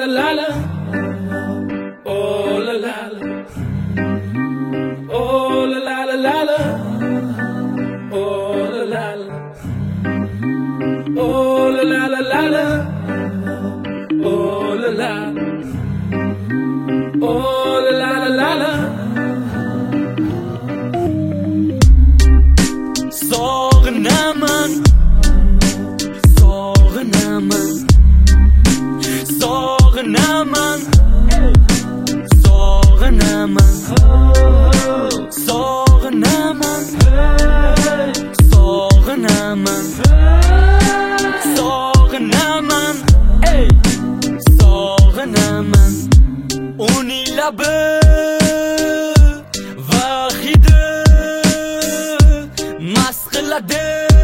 la la. Oh la la la. Oh la la la la la. Oh la la la. Oh la la la la la. Oh la la. Oh la la la la la. Sog'inaman, sog'inaman, sog'inaman, sog'inaman, sog'inaman, sog'inaman, sog'inaman, sog'inaman. Uning labi va hidi mast qiladi,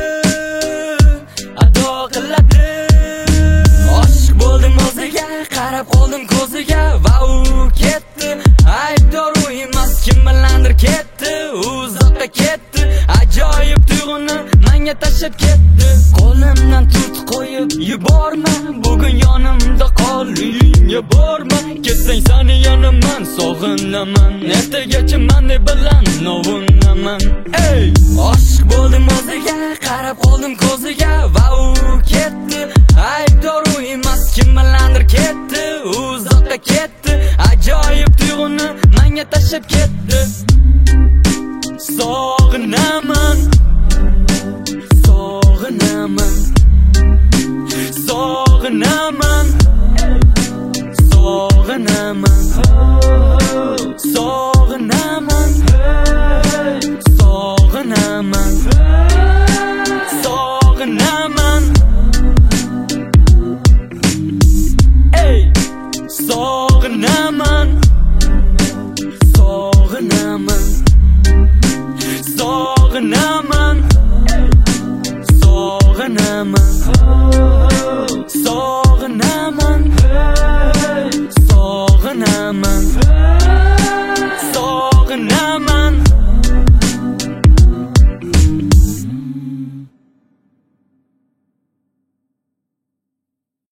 ado qiladi. Oshiq bo'ldim o'ziga, qarab qoldim ko'ziga va u ketdi. Aybdor u emas, kim bilandir ketdi, uzoqqa ketdi. Ajoyib tuyg'uni menga tashlab ketdi. Qo'limdan tut qo'yib yuborma, bugun yonimda qol, uyingga borma. Ketsang seni yonaman, sog'inaman, ertagacha meni bilan novunaman. Ey, oshiq bo'ldim o'ziga, qarab qoldim ko'ziga va u ketdi. Aybdor u emas, kim bilandir ketdi, uzoqqa ketdi. Ajoyib tuyg'uni menga tashlab ketdi. Sog'inaman, sog'inaman, sog'inaman, sog'inaman, sog'inaman, sog'inaman, sog'inaman, ey, sog'inaman, sog'inaman, sog'inaman.